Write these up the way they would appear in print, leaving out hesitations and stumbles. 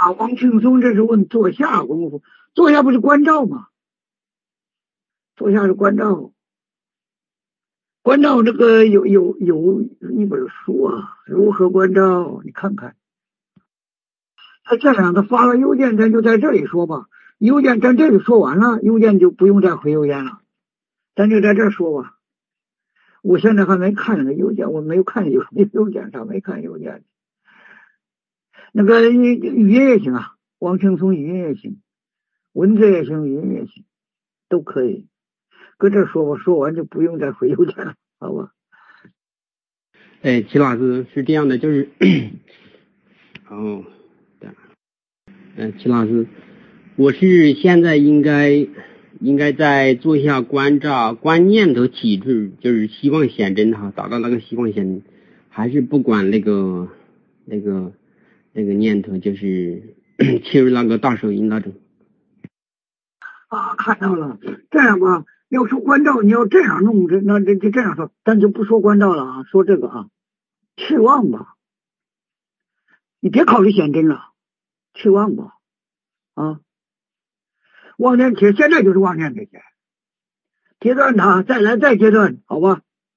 王庆松这是问坐下功夫，坐下不是关照吗？坐下是关照，关照这个有一本书啊，如何关照？你看看，他这样，他发了邮件，咱就在这里说吧。邮件咱这里说完了，邮件就不用再回邮件了，咱就在这说吧。我现在还没看那个邮件，我没有看邮件上没看邮件。那个语音也行啊，王庆松语音也行，文字也行，语音也行，都可以。搁这说吧，说完就不用再回邮件了，好吧？ 哎，齐老师是这样的，就是齐老师，我是现在应该在做一下关照，观念头体质，就是希望显真哈，达到那个希望显真，还是不管那个念头，就是切入那个大手印那种。 看到了，这样吧，要说关照，你要这样弄，这样说，咱就不说关照了啊，说这个啊，去望吧，你别考虑显真了，去望吧，啊，望念铁，现在就是望念这些，阶段它再阶段，好吧？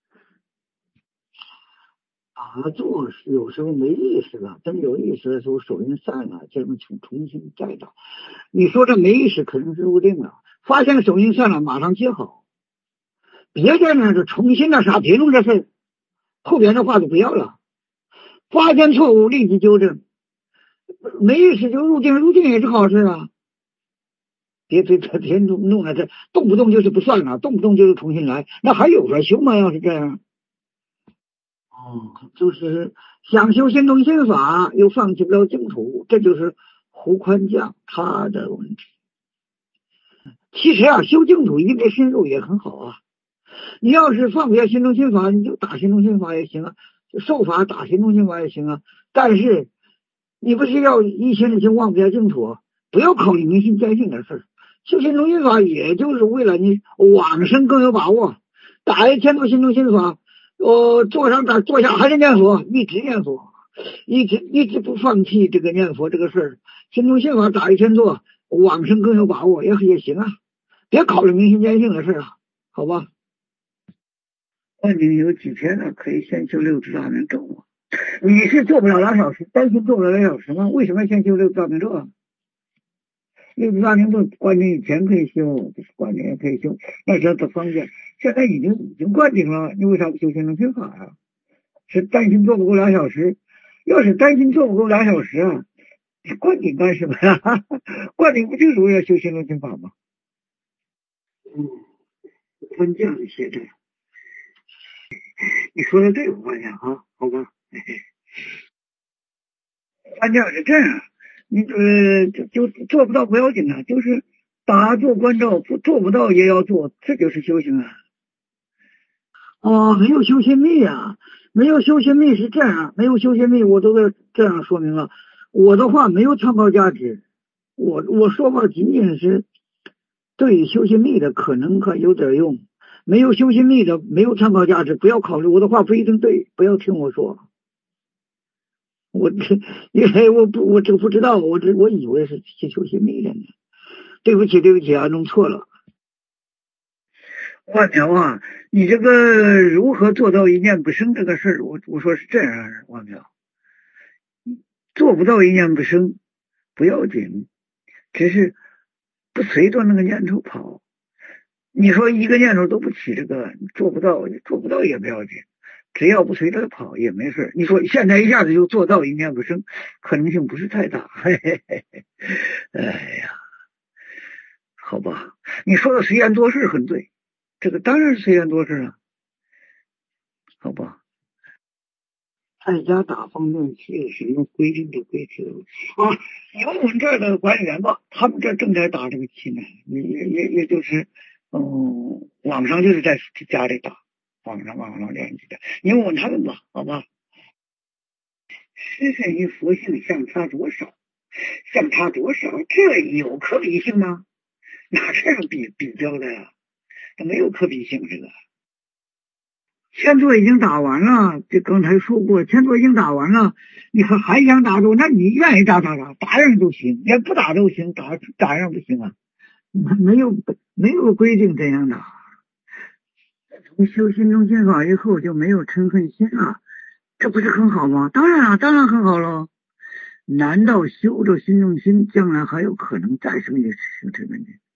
打坐是有时候没意识了，等有意识的时候手印散了，这么重新再打。你说这没意识肯定是入定了，发现手印散了马上接好，别在那就重新的啥，别弄这事，后边的话就不要了。发现错误立即纠正，没意识就入定，入定也是好事啊。别弄了这，动不动就是不算了，动不动就是重新来，那还有法修吗？要是这样。就是想修心动心法，又放弃不了净土，这就是胡宽将他的问题。其实啊，修净土一直深入也很好啊。你要是放不下心动心法，你就打心动心法也行啊，就受法打心动心法也行啊。但是你不是要一心的就忘不下净土啊，不要考虑明心见性的事。修心动心法也就是为了你往生更有把握，打1000多心动心法。坐下还是念佛，一直念佛，一直不放弃这个念佛这个事儿。心中心法打1000座，往生更有把握也行啊，别考虑明心见性的事啊，好吧？那你有几天呢？可以先修6字大明咒啊。你是做不了2小时，担心做不了2小时吗？为什么先修6字大明咒啊？6字大明咒灌顶以前可以修，灌顶也可以修，那时候多方便。现在已经灌顶了，你为啥不修心动心法啊？是担心做不够2小时？要是担心做不够2小时啊，你灌顶干什么呀？灌顶不就是为了修心动心法吗？关键的写着，你说的对，我发现啊，好吧。关键是这样，你就做不到不要紧啊，就是打坐关照，做不到也要做，这就是修行啊。没有修心密啊，没有修心密是这样，没有修心密，我都这样说明了，我的话没有参考价值，我说话仅仅是对修心密的可能还有点用，没有修心密的没有参考价值，不要考虑，我的话不一定对，不要听我说。因为我这个不知道，我以为是修心密的呢，对不起啊，弄错了。万苗啊，你这个如何做到一念不生这个事儿，我说是这样，万苗，做不到一念不生不要紧，只是不随着那个念头跑。你说一个念头都不起，这个做不到也不要紧，只要不随着跑也没事。你说现在一下子就做到一念不生，可能性不是太大。嘿嘿嘿嘿，哎呀，好吧，你说的随缘多事很对。这个当然是随缘多事啊，好吧？在家打方面是有什么规定的规矩啊？你问我们这儿的管理员吧，他们这正在打这个棋呢，也就是，网上就是在家里打，网上联系的，你问问他们吧，好吧？师承与佛性相差多少？这有可比性吗？哪这样比较的呀？它没有可比性，这个前作已经打完了，这刚才说过，前作已经打完了，你还想打住？那你愿意打样都行，也不打都行，打样不行啊？没有规定这样的。你修心中心法以后就没有嗔恨心了，这不是很好吗？当然了，当然很好了。难道修着心中心，将来还有可能再生起修嗔恨心？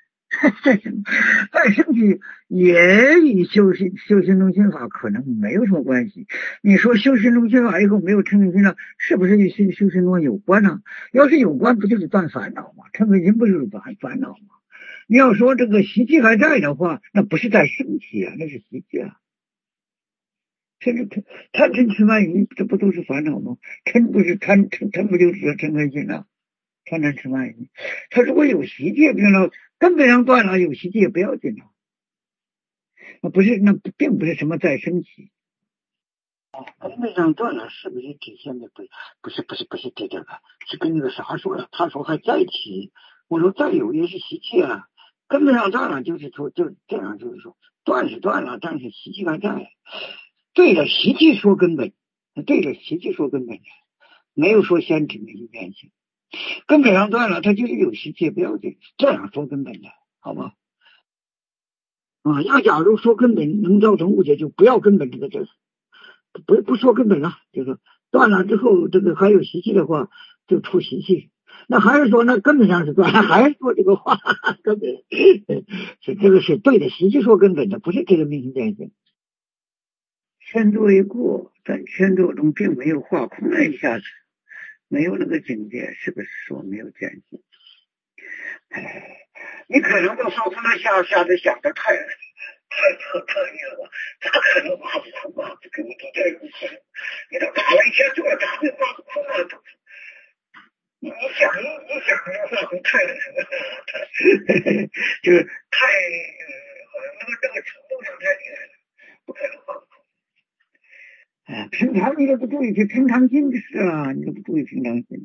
再生起也与修心中心法可能没有什么关系。你说修心中心法以后没有嗔恨心了，是不是与修心中有关呢？要是有关，不就是断烦恼吗？嗔恨心不就是烦恼吗？你要说这个习气还在的话，那不是在生气啊，那是习气啊。贪嗔痴慢疑，这不都是烦恼吗？嗔不是贪不就是嗔恨心啊？贪嗔痴慢疑，他如果有习气，病了根本上断了，有习气也不要紧了。那并不是什么再生气。根本上断了，是不是体现的不是这个，是跟那个啥说了？他说还在起，我说再有也是习气啊。根本上断了，就是说就这样，就是说断是断了，但是习气还在。对着习气说根本，没有说先指明变性。根本上断了，他就是有习气不要紧，这样说根本的，好吗？要假如说根本能造成误解，就不要根本这个不说根本了，就是断了之后，这个还有习气的话，就出习气。那还是说那根本上是断，还是说这个话根本是这个是对的，习气说根本的，不是这个明心见性。前作一过，在前作中并没有化空了一下子，没有那个境界，是不是说没有见性？你可能把说空了下子想的太特意了，咋可能化不空啊？这个都在空，你都打了一天坐，咋会化不空啊？你想化空太那什么了，就是太那个程度上太厉害了，不可能化不空。平常你都不注意去平常心就是啊，你都不注意平常心，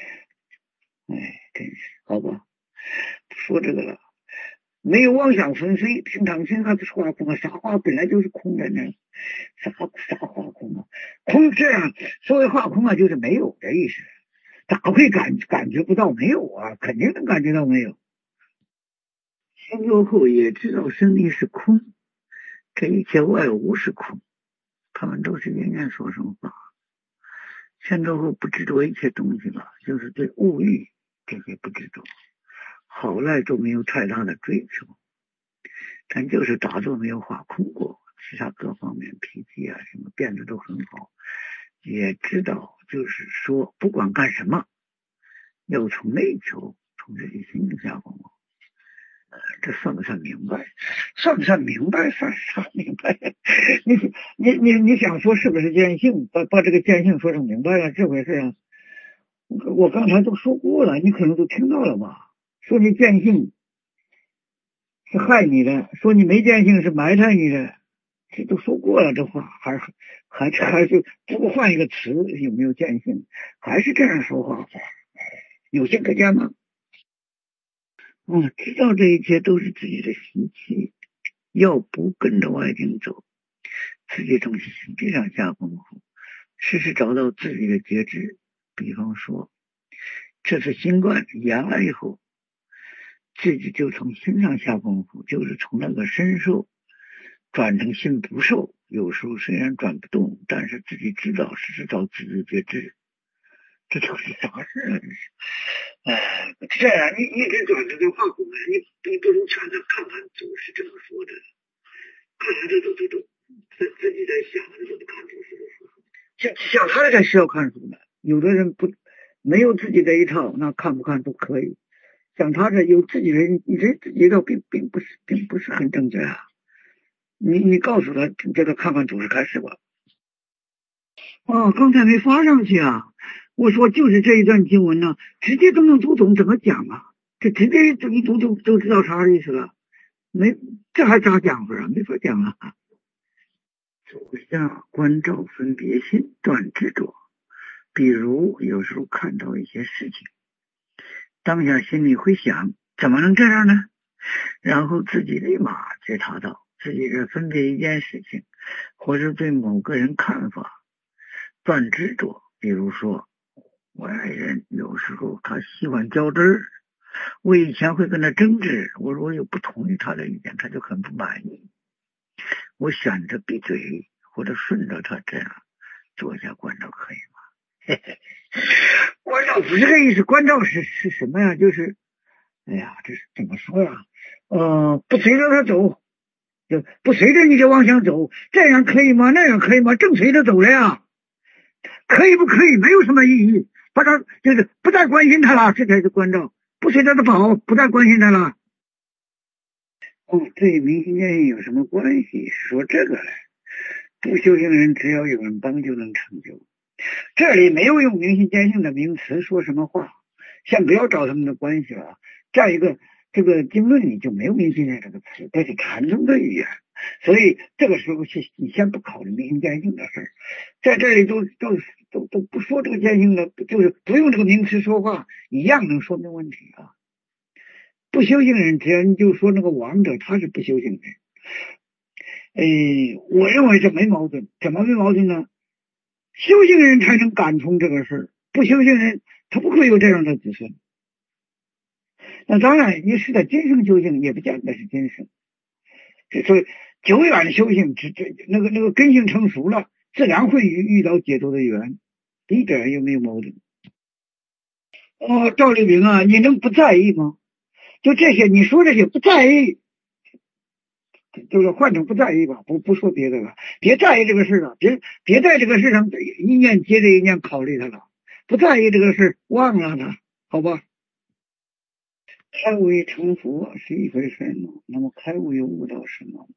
真是好吧，说这个了。没有妄想纷飞，平常心还不是化空啊？啥话本来就是空的呢？啥化空啊？空这样所谓化空啊，就是没有的意思。咋会感觉不到没有啊？肯定能感觉到没有。心作后也知道生命是空，这一切外物是空，他们都是人家说什话。心作后不执着一切东西了，就是对物欲这些不执着，好赖都没有太大的追求，但就是打坐没有化空过，其他各方面脾气啊什么变得都很好，也知道就是说不管干什么要从内求，从自己心里下功夫。这算不算明白？算不算明白？算明白。你想说是不是见性？把这个见性说成明白了，这回事啊？我刚才都说过了，你可能都听到了吧？说你见性是害你的，说你没见性是埋汰你的，这都说过了。这话还是不过换一个词，有没有见性？还是这样说话，有性可见吗？知道这一切都是自己的习气，要不跟着外境走，自己从习气上下功夫，时时找到自己的觉知。比方说，这次新冠阳了以后，自己就从心上下功夫，就是从那个身受转成心不受。有时候虽然转不动，但是自己知道，时时找自己的觉知。这就是啥事啊？这样你一直转着这话过来，你不如看看祖是这么说的，看来这都自己在想，这都不看祖师的说，想他才需要看书呢。有的人没有自己的一套，那看不看都可以。像他这有自己的，你这自己一套并不是很正确啊。你告诉他这个看看祖师开始吧。刚才没发上去啊。我说就是这一段经文呢，直接都能读懂，怎么讲啊？这直接一读就知道啥意思了。这还咋讲法啊？没法讲啊。走下关照分别心，断执着。比如有时候看到一些事情，当下心里会想，怎么能这样呢？然后自己立马觉察到自己是分别一件事情， 或者对某个人看法断执着。比如说我爱人有时候他喜欢较真儿，我以前会跟他争执，我如果又不同意他的意见，他就很不满意，我选择闭嘴或者顺着他，这样做一下关照可以吗？关照不是这个意思，关照是什么呀？就是哎呀，这是怎么说呀？不随着他走，就不随着你的妄想走，这样可以吗？那样可以吗？正随着走了呀，可以不可以？没有什么意义，把他就是不再关心他了，这才是关照。不随着他跑，不再关心他了。这与明心见性有什么关系？说这个来，不修行人只要有人帮就能成就。这里没有用明心见性的名词说什么话，先不要找他们的关系了。再一个，这个经论里就没有明心见这个词，这是禅宗的语言，所以这个时候你先不考虑明心见性的事儿，在这里都不说这个见性的，就是不用这个名词说话，一样能说明问题啊。不修行人只要你就说那个王者他是不修行人，我认为这没矛盾。怎么没矛盾呢？修行人才能感通这个事儿，不修行人他不会有这样的子孙。那当然你是在今生修行也不见得是今生，所以久远修行那个根性成熟了，自然会遇到解脱的缘，一点也没有矛盾。赵立明啊，你能不在意吗？就这些你说这些不在意，就是换成不在意吧，不说别的了，别在意这个事了，别在这个事上一念接着一念考虑它了，不在意这个事，忘了它，好吧？开悟与成佛是一回事呢，那么开悟又悟到什么？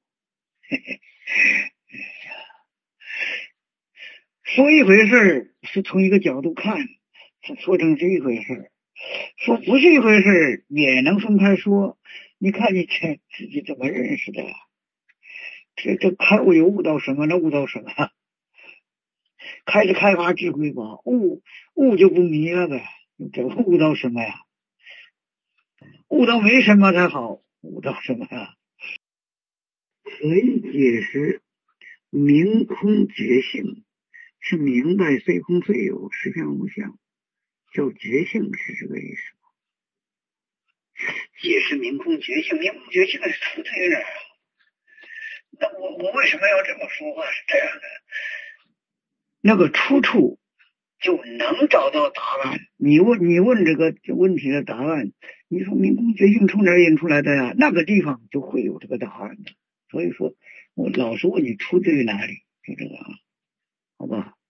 说一回事是从一个角度看，说成是一回事，说不是一回事也能分开说。你看你自己怎么认识的？这开悟又悟到什么呢？悟到什么？开始开发智慧吧，悟就不迷了呗。这悟到什么呀？悟到没什么才好，悟到什么呀？可以解释明空觉性，是明白非空非有，实相无相，叫觉性，是这个意思。解释明空觉性，明空觉性是出对了。那我为什么要这么说话？是这样的，那个出处就能找到答案。你问这个问题的答案，你说明空觉性从哪儿引出来的呀？那个地方就会有这个答案的。所以说我老是问你出自于哪里，就这个啊，好吧？